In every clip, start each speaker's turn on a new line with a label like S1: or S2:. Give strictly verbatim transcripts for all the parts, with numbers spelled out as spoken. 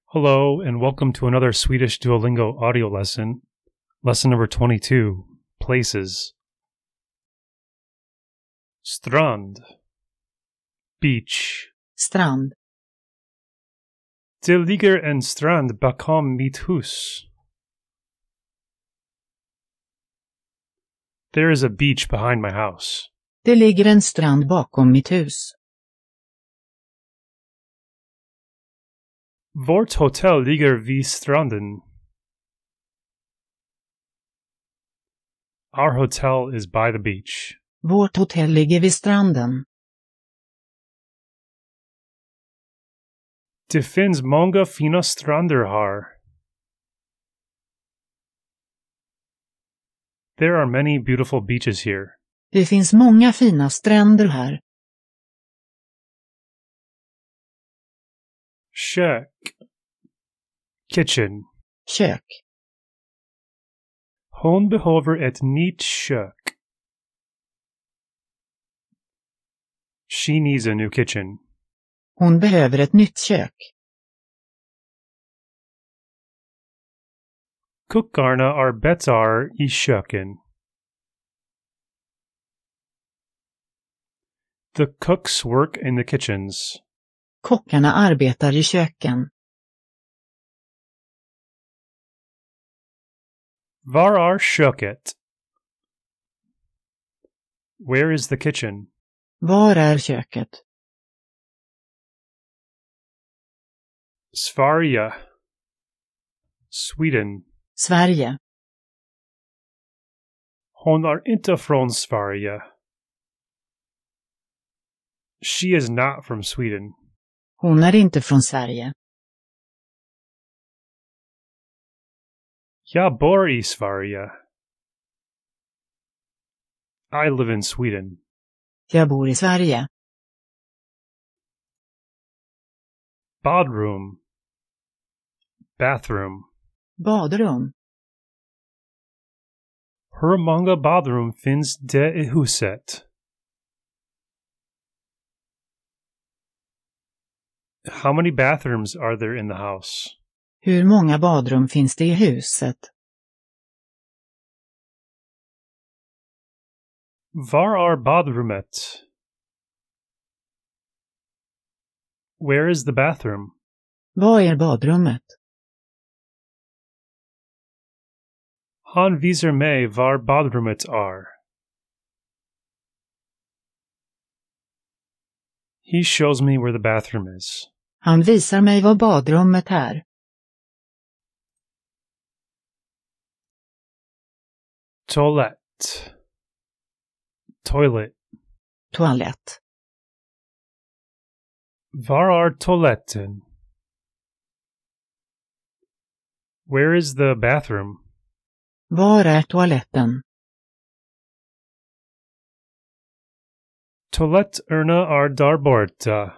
S1: Hello, and welcome to another Swedish Duolingo audio lesson. Lesson number twenty-two, Places. Strand. Beach.
S2: Strand.
S1: Det ligger en strand bakom mitt hus. There is a beach behind my house.
S2: Det ligger en strand bakom mitt hus.
S1: Vårt hotell ligger vid stranden. Our hotel is by the beach.
S2: Vårt hotell ligger vid stranden.
S1: Det finns många fina stränder här. There are many beautiful beaches here.
S2: Det finns många fina stränder här.
S1: Kök. Kitchen.
S2: Kök.
S1: Hon behöver ett nytt kök. She needs a new kitchen.
S2: Hon behöver ett nytt kök.
S1: Kockarna arbetar i köken. The cooks work in the kitchens.
S2: Kockarna arbetar i köken.
S1: Var är köket? Where is the kitchen?
S2: Var är köket?
S1: Sverige. Sweden.
S2: Sverige.
S1: Hon är inte från Sverige. She is not from Sweden.
S2: Hon är inte från Sverige.
S1: Jag bor i Sverige. I live in Sweden.
S2: Jag bor i Sverige.
S1: Badroom. Bathroom.
S2: Badrum.
S1: Hur många badrum finns det i huset? How many bathrooms are there in the house?
S2: Hur många badrum finns det i huset?
S1: Var är badrummet? Where is the bathroom?
S2: Var är badrummet?
S1: Han visar mig var badrummet är. He shows me where the bathroom is.
S2: Han visar mig var badrummet är.
S1: Toalett. Toilet.
S2: Toalett.
S1: Var är toaletten? Where is the bathroom?
S2: Var är toaletten?
S1: Toaletterna är där borta.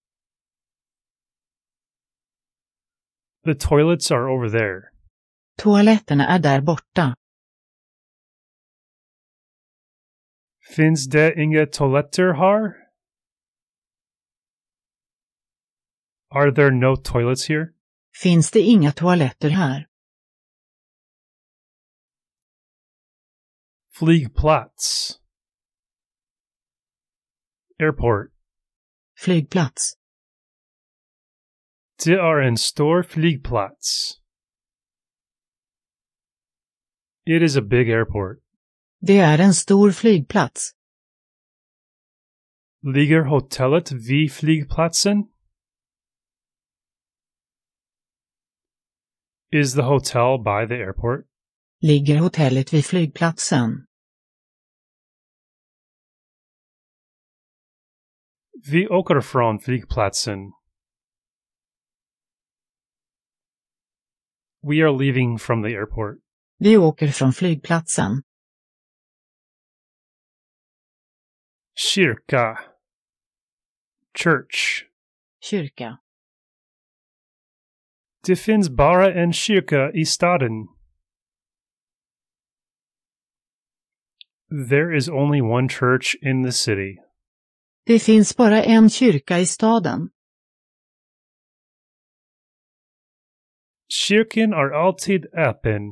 S1: The toilets are over there.
S2: Toaletterna är där borta.
S1: Finns det inga toaletter här? Are there no toilets here?
S2: Finns det inga toaletter här?
S1: Flygplats. Airport.
S2: Flygplats.
S1: Det är en stor flygplats. It is a big airport.
S2: Det är en stor flygplats.
S1: Ligger hotellet vid flygplatsen? Is the hotel by the airport?
S2: Ligger hotellet vid flygplatsen?
S1: Vi åker från flygplatsen. We are leaving from the airport.
S2: Vi åker från flygplatsen.
S1: Kyrka. Church.
S2: Kyrka.
S1: Det finns bara en kyrka i staden. There is only one church in the city.
S2: Det finns bara en kyrka i staden.
S1: Kyrkan är alltid öppen.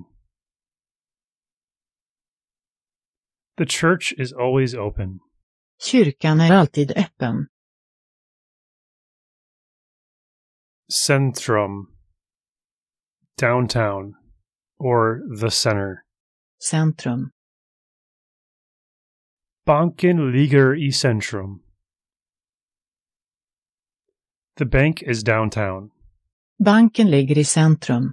S1: The church is always open.
S2: Kyrkan är alltid öppen.
S1: Centrum. Downtown. Or the center.
S2: Centrum.
S1: Banken ligger i centrum. The bank is downtown.
S2: Banken ligger i centrum.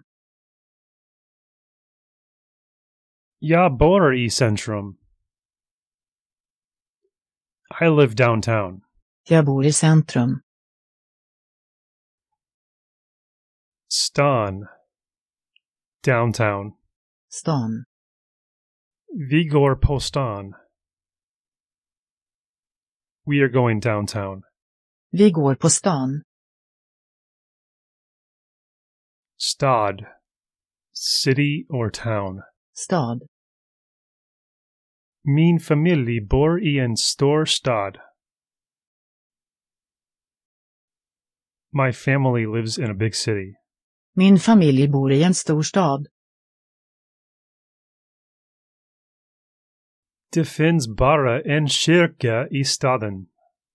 S1: Jag bor i centrum. I live downtown.
S2: Jag bor i centrum.
S1: Stan. Downtown.
S2: Stan.
S1: Vi går på stan. We are going downtown.
S2: Vi går på stan.
S1: Stad. City or town.
S2: Stad.
S1: Min familj bor i en stor stad. My family lives in a big city.
S2: Min familj bor i en stor stad.
S1: Det finns bara en kyrka i staden.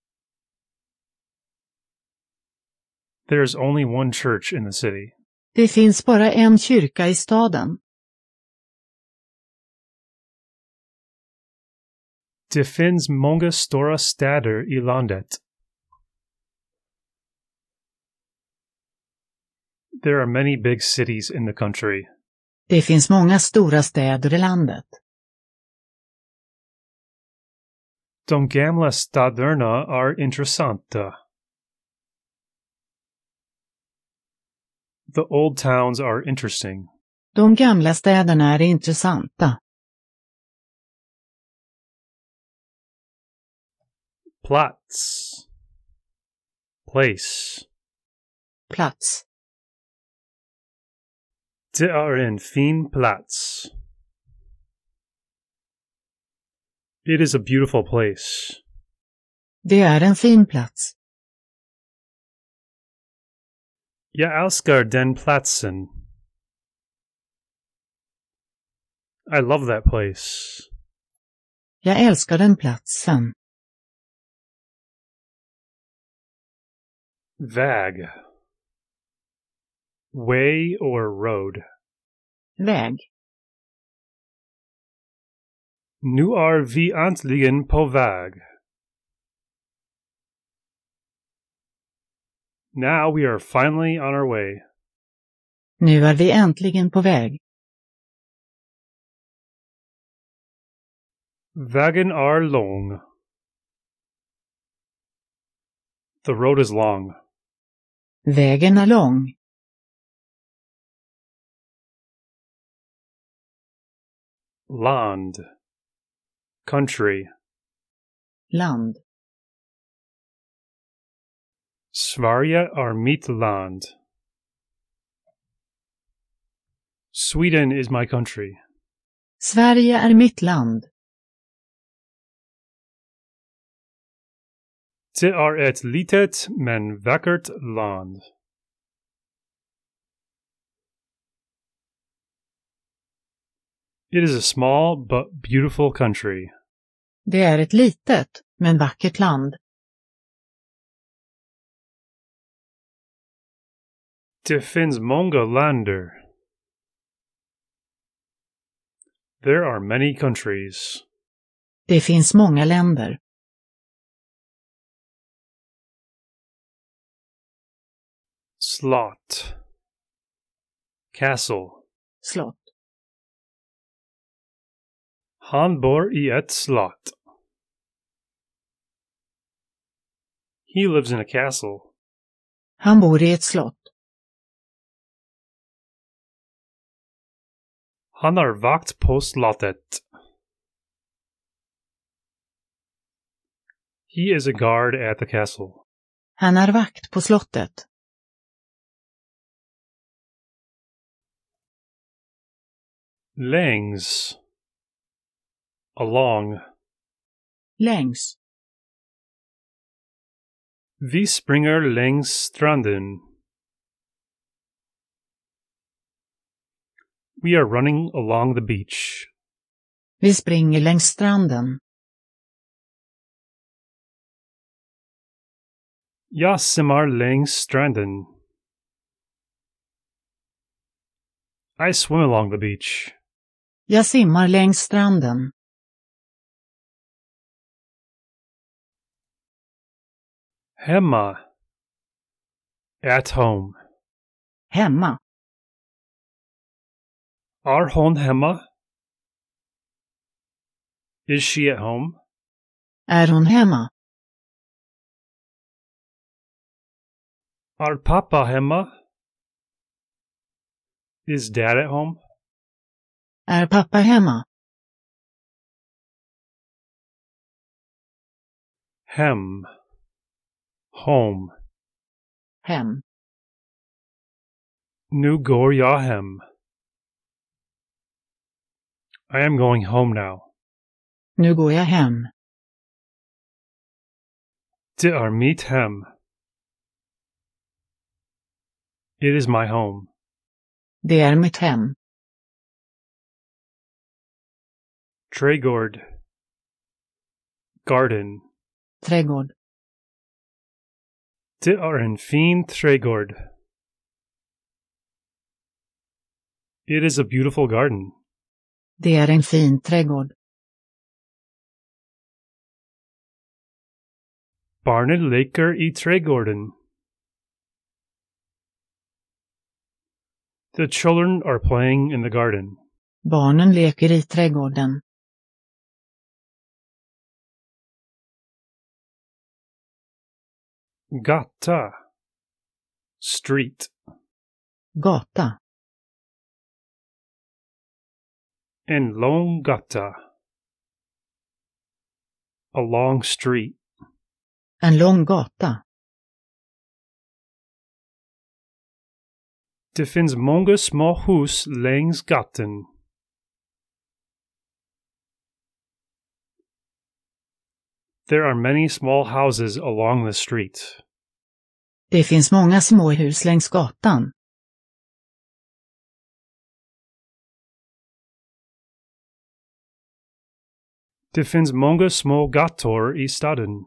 S1: There's only one church in the city.
S2: Det finns bara en kyrka i staden.
S1: Det finns många stora städer i landet. There are many big cities in the country.
S2: Det finns många stora städer i landet.
S1: De gamla städerna är intressanta. The old towns are interesting.
S2: De gamla städerna är intressanta.
S1: Plats. Place.
S2: Plats.
S1: Det är en fin plats. It is a beautiful place.
S2: Det är en fin plats.
S1: Jag älskar den platsen. I love that place.
S2: Jag älskar den platsen.
S1: Väg. Way or road.
S2: Väg.
S1: Nu är vi äntligen på väg. Now we are finally on our way.
S2: Nu är vi äntligen på väg.
S1: Vägen är lång. The road is long.
S2: Vägen är lång.
S1: Land. Country.
S2: Land.
S1: Sverige är mitt land. Sweden is my country.
S2: Sverige är mitt land.
S1: Det är ett litet men vackert land. It is a small but beautiful country.
S2: Det är ett litet, men vackert land.
S1: Det finns många länder. There are many countries.
S2: Det finns många länder.
S1: Slott. Castle.
S2: Slott.
S1: Han bor i ett slott. He lives in a castle.
S2: Han bor i ett slott.
S1: Han har vakt på slottet. He is a guard at the castle.
S2: Han är vakt på slottet.
S1: Längs. Along.
S2: Längs.
S1: Vi springer längs stranden. We are running along the beach.
S2: Vi springer längs stranden.
S1: Jag simmar längs stranden. I swim along the beach.
S2: Jag simmar längs stranden.
S1: Hemma. At home.
S2: Hemma.
S1: Är hon hemma? Is she at home?
S2: Är hon hemma?
S1: Är pappa hemma? Is dad at home?
S2: Är pappa hemma?
S1: Hem. Home.
S2: Hem.
S1: Nu går jag hem. I am going home now.
S2: Nu går jag hem.
S1: Det är mitt hem. It is my home.
S2: Det är mitt hem.
S1: Trädgård. Garden.
S2: Trädgård.
S1: Det är en fin trädgård. It is a beautiful garden.
S2: Det är en fin trädgård.
S1: Barnen leker i trädgården. The children are playing in the garden.
S2: Barnen leker i trädgården.
S1: Gata. Street.
S2: Gata.
S1: En lång gata. A long street.
S2: En lång gata.
S1: Det finns många små hus längs gatan. There are many small houses along the street.
S2: Det finns många små hus längs gatan.
S1: Det finns många små gator i staden.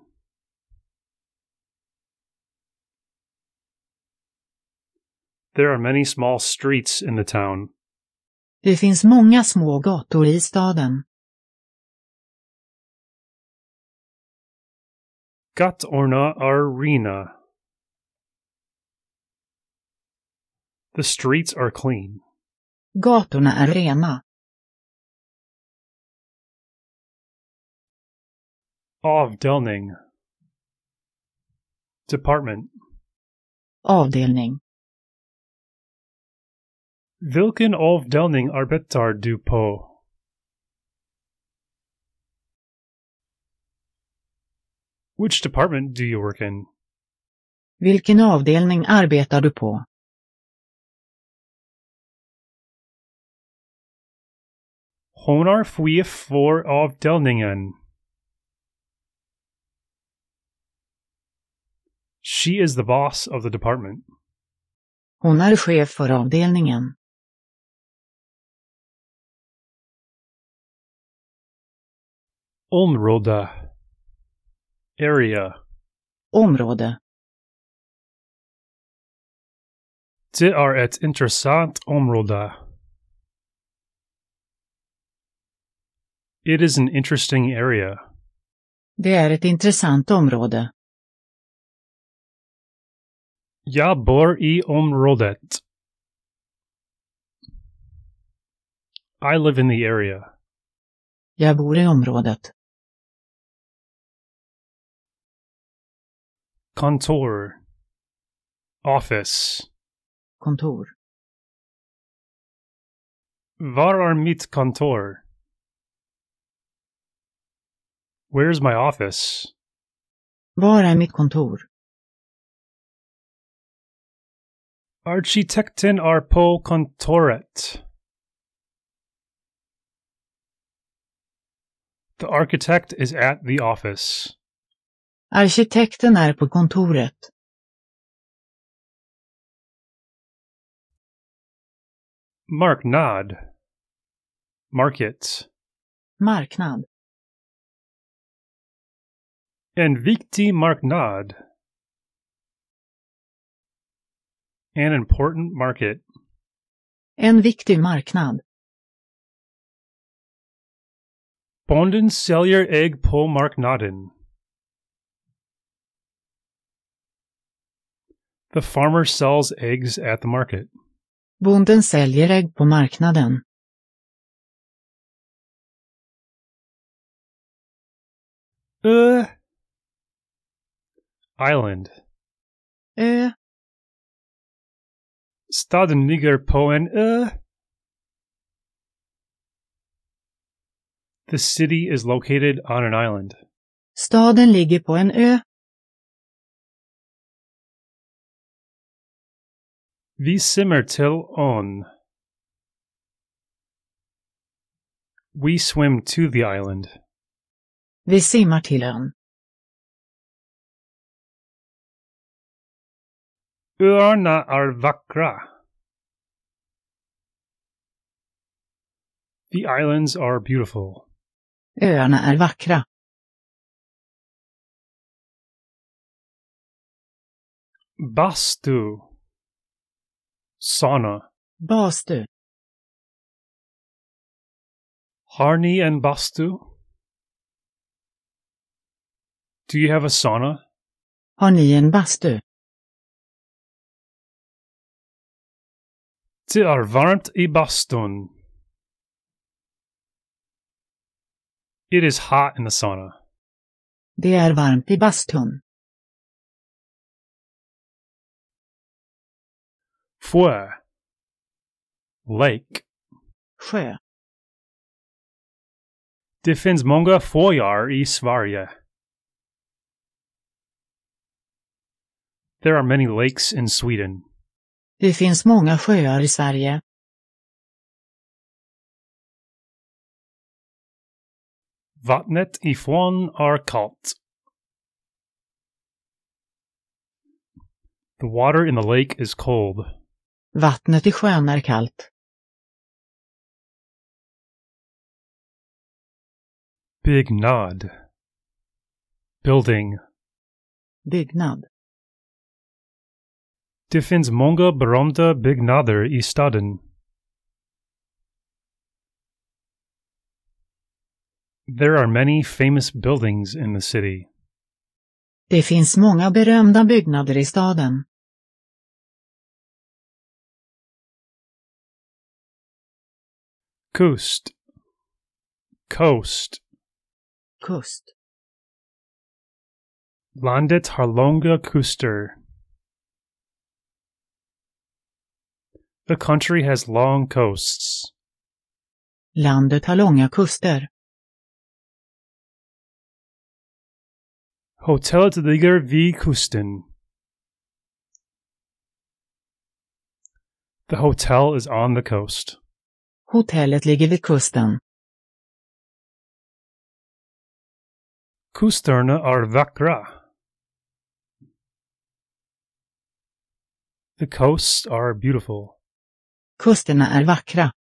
S1: There are many small streets in the town.
S2: Det finns många små gator i staden.
S1: Gatorna är rena. The streets are clean.
S2: Gatorna är rena.
S1: Avdelning. Department.
S2: Avdelning.
S1: Vilken avdelning arbetar du på? Which department do you work in?
S2: Vilken avdelning arbetar du på?
S1: Hon är chef för avdelningen. She is the boss of the department.
S2: Hon är chef för avdelningen.
S1: Område. Area.
S2: Område.
S1: Det är ett intressant område. It is an interesting area.
S2: Det är ett intressant område.
S1: Jag bor i området. I live in the area.
S2: Jag bor i området.
S1: Kontor. Office.
S2: Kontor.
S1: Var är mitt kontor? Where's my office?
S2: Var är mitt kontor?
S1: Arkitekten är på kontoret. The architect is at the office.
S2: Arkitekten är på kontoret.
S1: Marknad. Market.
S2: Marknad.
S1: En viktig marknad. An important market.
S2: En viktig marknad.
S1: Bonden säljer ägg på marknaden. The farmer sells eggs at the market.
S2: Bonden säljer ägg på marknaden.
S1: Ö. Island.
S2: Ö.
S1: Staden ligger på en ö. The city is located on an island.
S2: Staden ligger på en ö.
S1: Vi simmer till ön. We swim to the island.
S2: Vi simmar till ön.
S1: Öarna är vackra. The islands are beautiful.
S2: Öarna är vackra.
S1: Bastu. Sauna.
S2: Bastu.
S1: Har ni en bastu? Do you have a sauna?
S2: Har ni en bastu?
S1: Det är varmt i bastun. It is hot in the sauna.
S2: Det är varmt i bastun.
S1: Sjö. Lake.
S2: Sjö.
S1: Det finns många sjöar i Sverige. There are many lakes in Sweden.
S2: Det finns många sjöar i Sverige.
S1: Vattnet ifrån är kallt. The water in the lake is cold.
S2: Vattnet i sjön är kallt.
S1: Byggnad. Building.
S2: Byggnad.
S1: Det finns många berömda byggnader i staden. There are many famous buildings in the city.
S2: Det finns många berömda byggnader i staden.
S1: Kust. Coast.
S2: Kust.
S1: Landet har långa kuster. The country has long coasts.
S2: Landet har långa kuster.
S1: Hotellet ligger vid kusten. The hotel is on the coast.
S2: Hotellet ligger vid kusten.
S1: Kusterna är vackra. The coasts are beautiful.
S2: Kusterna är vackra.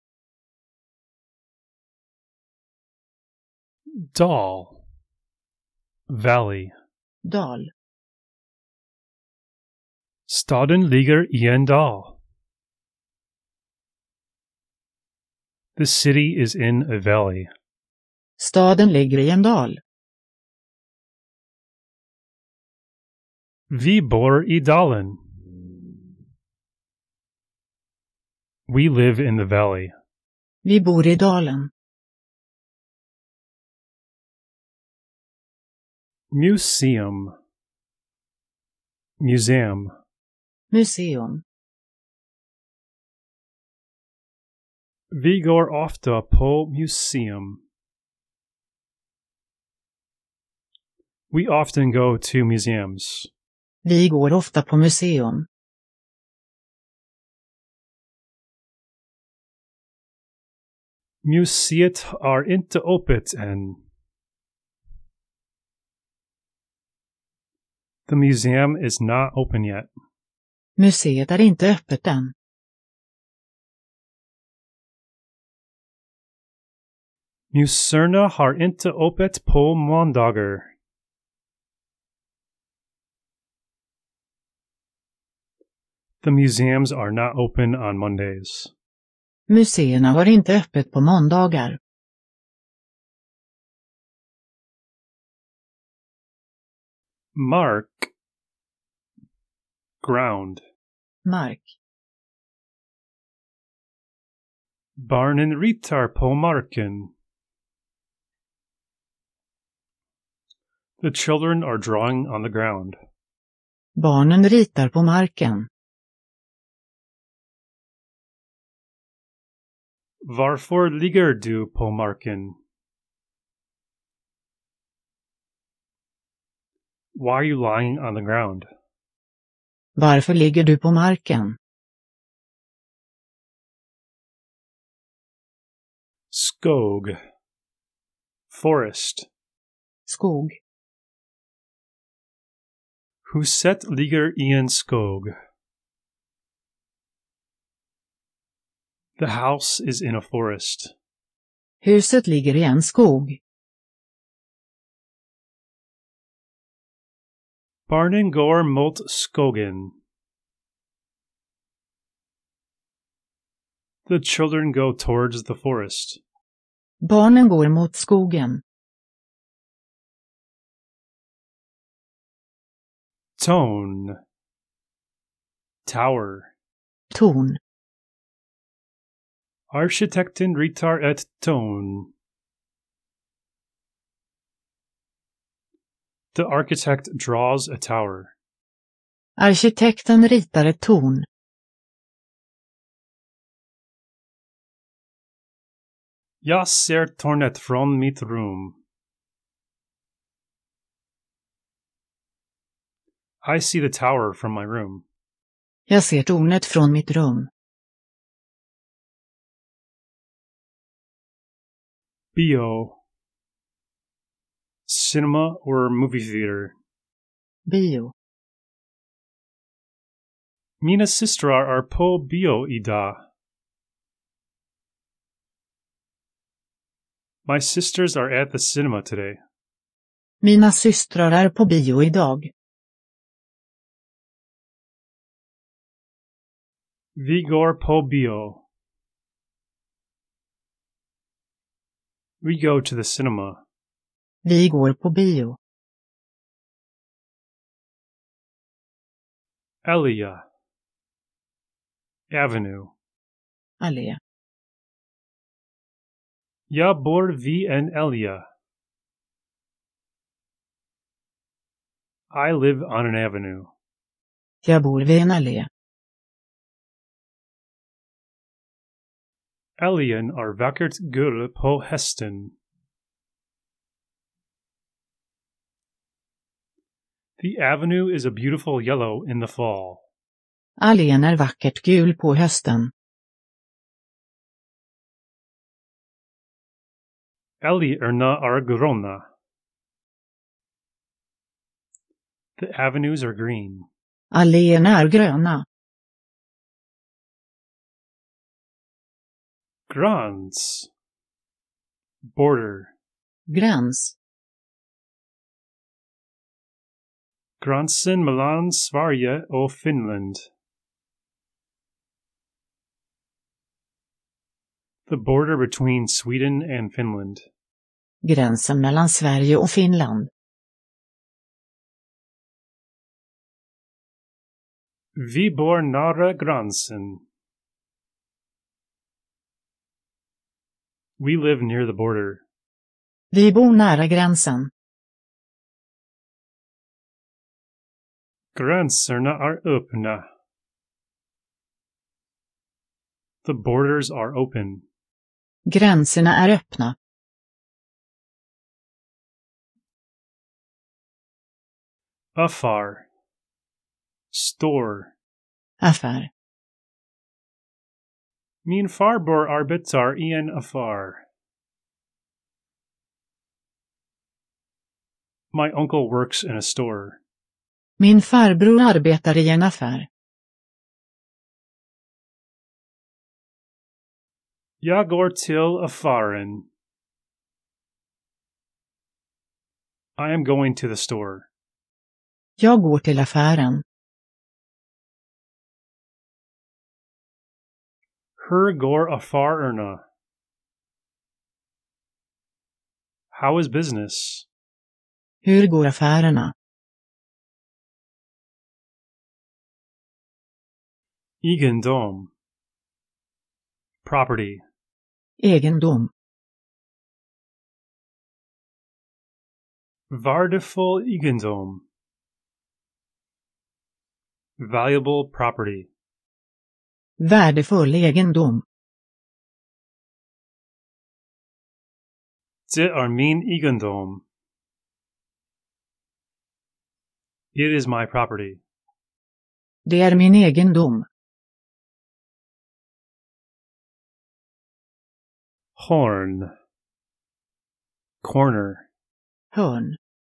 S1: Dal. Valley.
S2: Dal.
S1: Staden ligger i en dal. The city is in a valley.
S2: Staden ligger i en dal.
S1: Vi bor i dalen. We live in the valley.
S2: Vi bor i dalen.
S1: Museum. Museum.
S2: Museum.
S1: Vi går ofta på museum. We often go to museums.
S2: Vi går ofta på museum.
S1: Museet är inte öppet än. The museum is not open yet.
S2: Museet är inte öppet än.
S1: Museerna har inte öppet på måndagar. The museums are not open on Mondays.
S2: Museerna har inte öppet på måndagar.
S1: Mark. Ground.
S2: Mark.
S1: Barnen ritar på marken. The children are drawing on the ground.
S2: Barnen ritar på marken.
S1: Varför ligger du på marken? Why are you lying on the ground?
S2: Varför ligger du på marken?
S1: Skog. Forest.
S2: Skog.
S1: Huset ligger i en skog. The house is in a forest.
S2: Huset ligger i en skog.
S1: Barnen går mot skogen. The children go towards the forest.
S2: Barnen går mot skogen.
S1: Tone. Tower.
S2: Torn.
S1: Arkitekten ritar ett torn. The architect draws a tower.
S2: Arkitekten ritar ett torn.
S1: Jag ser tornet från mitt rum. I see the tower from my room.
S2: Jag ser tornet från mitt rum.
S1: Bio. Cinema or movie theater.
S2: Bio.
S1: Mina systrar är på bio idag. My sisters are at the cinema today.
S2: Mina systrar är på bio idag.
S1: Vi går på bio. We go to the cinema.
S2: Vi går på bio.
S1: Elia. Avenue.
S2: Allé.
S1: Jag bor vid en Elia. I live on an avenue.
S2: Jag bor vid en allé.
S1: Älgen är vackert gul på hästen. The avenue is a beautiful yellow in the fall.
S2: Allén är vackert gul på hösten.
S1: Älgarna är gröna. The avenues are green.
S2: Alléerna är gröna.
S1: Gräns. Border.
S2: Gräns.
S1: Gränsen mellan Sverige och Finland. The border between Sweden and Finland.
S2: Gränsen mellan Sverige och Finland.
S1: Vi bor nära gränsen. We live near the border.
S2: Vi bor nära gränsen.
S1: Gränserna är öppna. The borders are open.
S2: Gränserna är öppna.
S1: Affär. Store.
S2: Affär.
S1: Min farbror arbetar i en affär. My uncle works in a store.
S2: Min farbror arbetar i en affär.
S1: Jag går till affären. I am going to the store.
S2: Jag går till affären.
S1: Hur går affärerna? How is business?
S2: Hur går affärerna?
S1: Egendom. Property.
S2: Egendom.
S1: Waardevol eigendom. Valuable property.
S2: Värdefull egendom.
S1: Det är min egendom. It is my property.
S2: Det är min egendom.
S1: Horn. Corner.
S2: Hörn.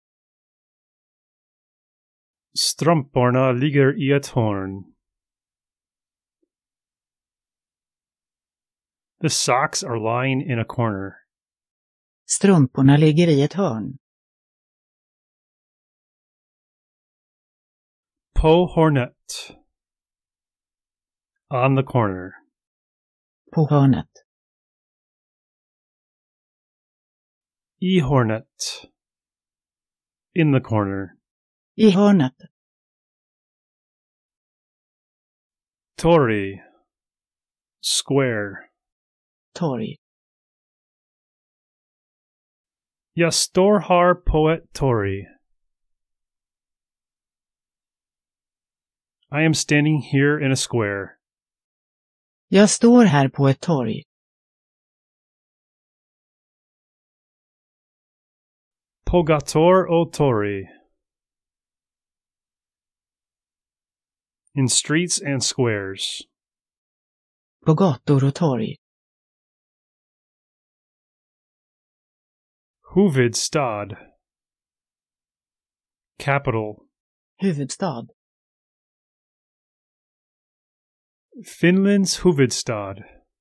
S1: Strumporna ligger i ett hörn. The socks are lying in a corner.
S2: Strumporna ligger i ett hörn.
S1: På hornet. On the corner.
S2: På hörnet.
S1: I hornet. In the corner.
S2: I hörnet.
S1: Torg. Square.
S2: Torg.
S1: Jag står här på ett torg. I am standing here in a square.
S2: Jag står här på ett torg.
S1: På gator och torg. In streets and squares.
S2: På gator och torg.
S1: Huvudstad. Capital.
S2: Huvudstad.
S1: Finlands huvudstad.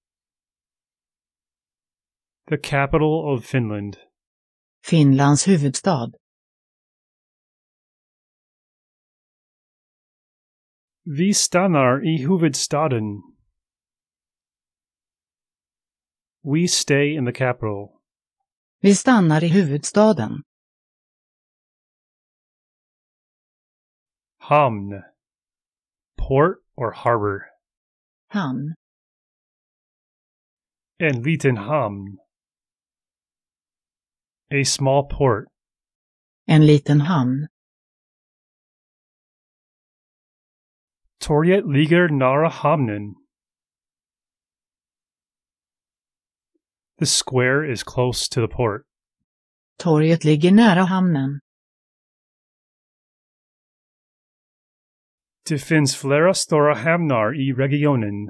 S1: The capital of Finland.
S2: Finlands huvudstad.
S1: Vi stannar i huvudstaden. We stay in the capital.
S2: Vi stannar i huvudstaden.
S1: Hamn. Port or harbor.
S2: Hamn.
S1: En liten hamn. A small port.
S2: En liten hamn.
S1: Torget ligger nära hamnen. The square is close to the port.
S2: Torget ligger nära hamnen.
S1: Det finns flera stora hamnar i regionen.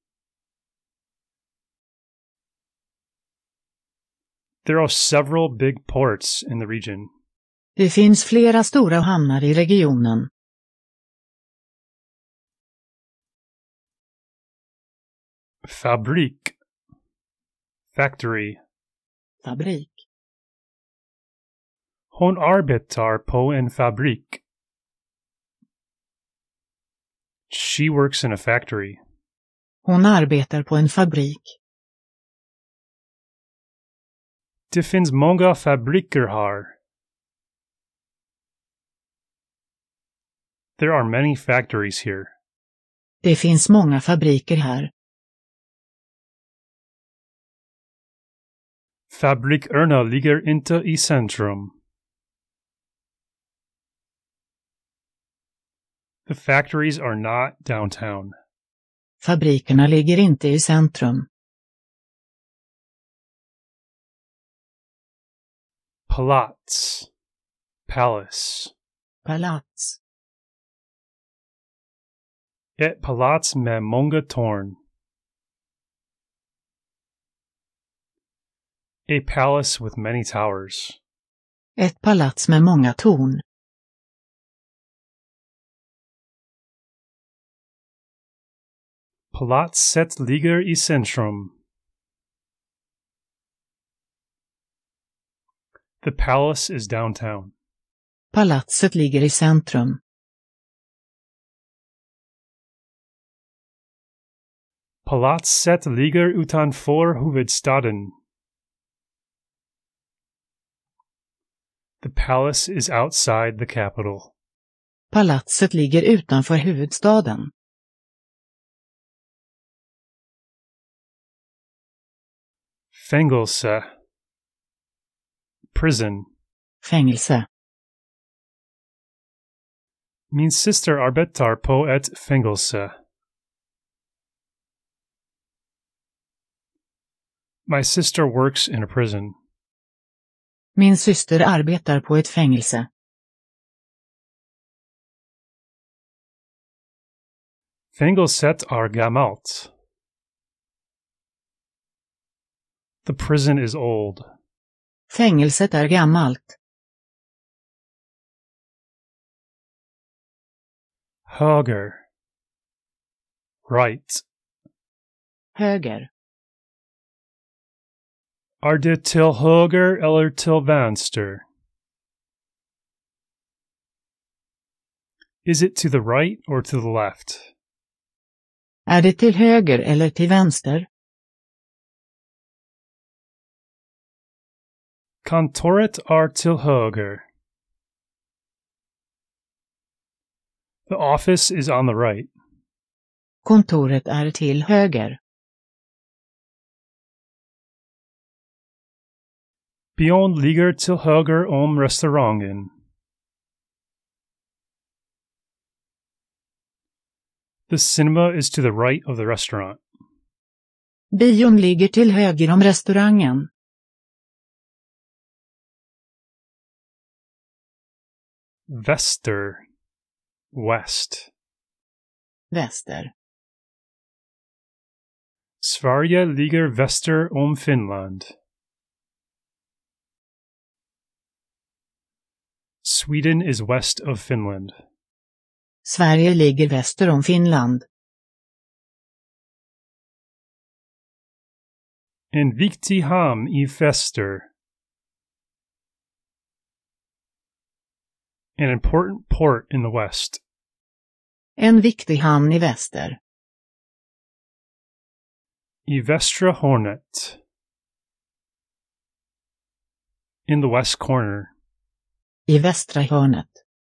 S1: There are several big ports in the region.
S2: Det finns flera stora hamnar i regionen.
S1: Fabrik. Factory.
S2: Fabrik.
S1: Hon arbetar på en fabrik. She works in a factory.
S2: Hon arbetar på en fabrik.
S1: Det finns många fabriker här. There are many factories here.
S2: Det finns många fabriker här.
S1: Fabrikerna ligger inte i centrum. The factories are not downtown.
S2: Fabrikerna ligger inte i centrum.
S1: Palats. Palace.
S2: Palats.
S1: Ett palats med många torn. A palace with many towers.
S2: Ett palats med många torn.
S1: Palatset ligger i centrum. The palace is downtown.
S2: Palatset ligger i centrum.
S1: Palatset ligger utanför huvudstaden. The palace is outside the capital.
S2: Palatset ligger utanför huvudstaden.
S1: Fängelse. Prison.
S2: Fängelse.
S1: Min syster arbetar på ett fängelse. My sister works in a prison.
S2: Min syster arbetar på ett fängelse.
S1: Fängelset är gammalt. The prison is old.
S2: Fängelset är gammalt.
S1: Höger. Right.
S2: Höger.
S1: Är det till höger eller till vänster? Is it to the right or to the left?
S2: Är det till höger eller till vänster?
S1: Kontoret är till höger. The office is on the right.
S2: Kontoret är till höger.
S1: Bion ligger till höger om restaurangen. The cinema is to the right of the restaurant.
S2: Bion ligger till höger om restaurangen.
S1: Väster. West.
S2: Väster.
S1: Sverige ligger väster om Finland. Sweden is west of Finland.
S2: Sverige ligger väster om Finland.
S1: En viktig hamn i väster. An important port in the west.
S2: En viktig hamn i väster.
S1: I västra hörnet. In the west corner.
S2: I västra hörnet.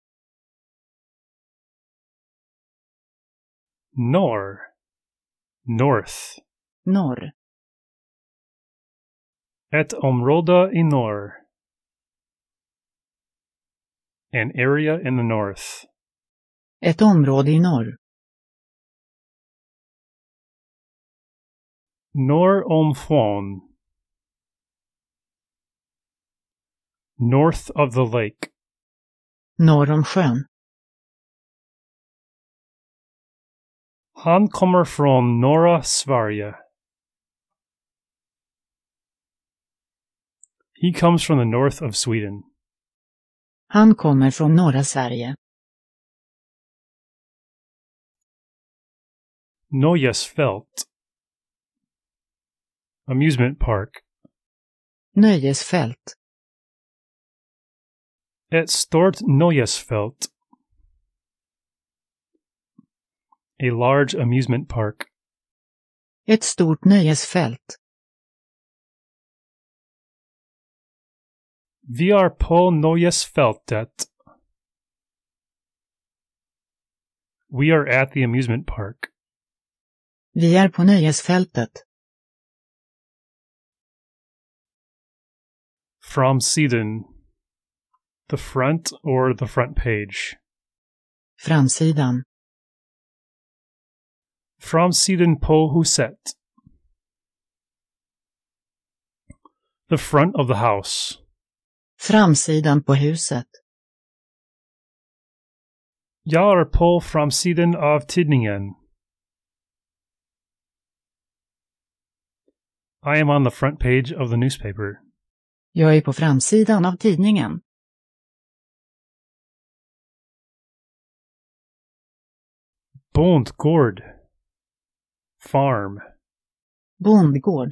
S1: Norr. North.
S2: Norr.
S1: Ett område i norr. An area in the north.
S2: Ett område i norr.
S1: Norr om sjön. North of the lake.
S2: Norr om sjön.
S1: Han kommer från norra Sverige. He comes from the north of Sweden.
S2: Han kommer från norra Sverige.
S1: Nöjesfält. Amusement park.
S2: Nöjesfält.
S1: Ett stort nöjesfält. A large amusement park.
S2: Ett stort nöjesfält.
S1: Vi är på nöjesfältet. We are at the amusement park.
S2: Vi är på nöjesfältet.
S1: Framsidan. The front or the front page.
S2: Framsidan.
S1: Framsidan på huset. The front of the house.
S2: Framsidan på huset.
S1: Jag är på framsidan av tidningen. I am on the front page of the newspaper.
S2: Jag är på framsidan av tidningen.
S1: Bondgård. Farm.
S2: Bondgård.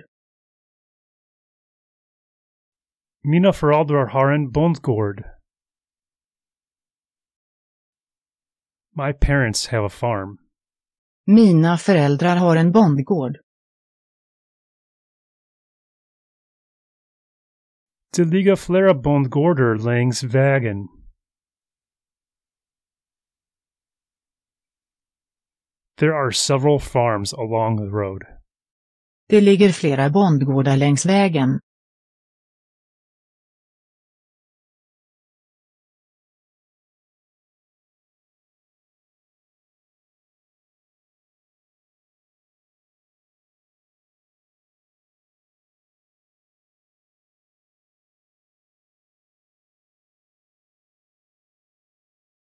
S1: Mina föräldrar har en bondgård. My parents have a farm.
S2: Mina föräldrar har en bondgård.
S1: Det ligger flera bondgårdar längs vägen. There are several farms along the road.
S2: Det ligger flera bondgårdar längs vägen.